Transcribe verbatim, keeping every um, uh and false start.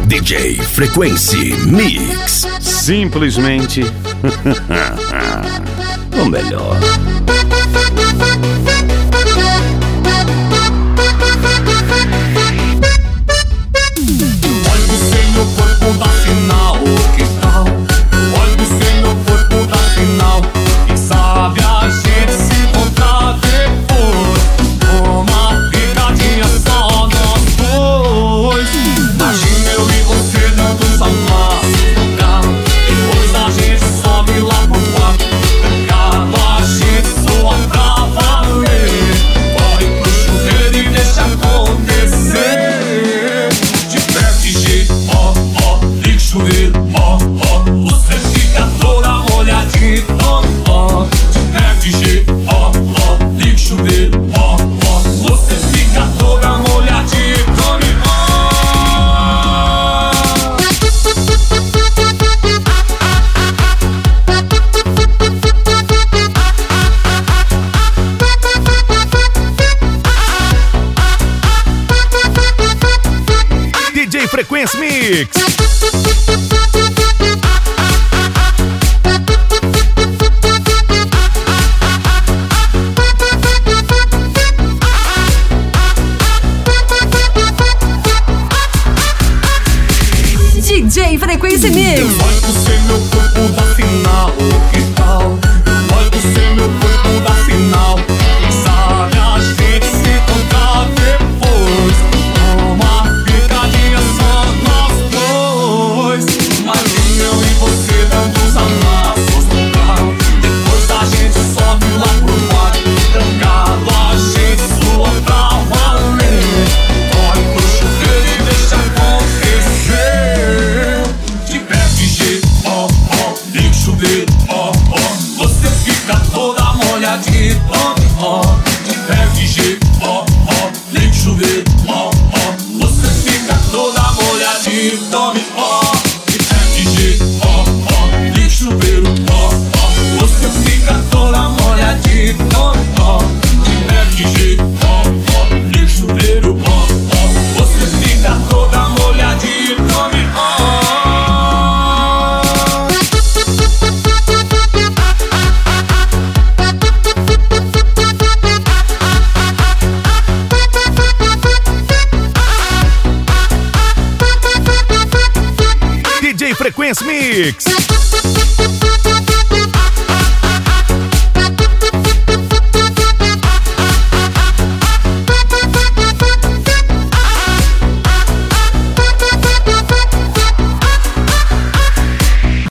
D J Frequency Mix. Simplesmente o melhor. Olha você meu corpo da final, que tal? Olha você meu corpo da final. Quem sabe a gente se encontrar depois, uma picadinha só nós dois. Imagina eu e você dando os amassos no carro, depois a gente sobe lá pro quarto, trancado a gente soa pra valer. Corre pro chuveiro e deixa acontecer. Ó, ó, liga o chuveiro, ó, ó, você fica toda molhadinha, ó, ó. De F G, ó, ó, liga o chuveiro, ó, ó, você fica toda molhadinha, come, ó. D J Frequency Mix. D J Frequency Mix. Olha você meu corpo da final, que tal? Olha você meu corpo da final. Quem sabe a gente se encontrar depois, uma picadinha só nós dois. Imagina eu e você dando os amassos no carro, depois a gente sobe lá pro quarto, trancado a gente sua pra valer. Corre pro chuveiro e deixa acontecer. De F G, ó, ó, liga o chuveiro, ó, ó, você fica toda molhadinha, ó, ó. De F G, ó, ó, liga o chuveiro, ó, ó, você fica toda molhadinha, tome, ó. De F G, ó, ó, liga o chuveiro, ó, ó, você fica toda molhadinha, tome, ó. De F G, ó, ó, liga o chuveiro, ó, ó, você fica toda molhadinha, tome, ó. D J Frequency Mix.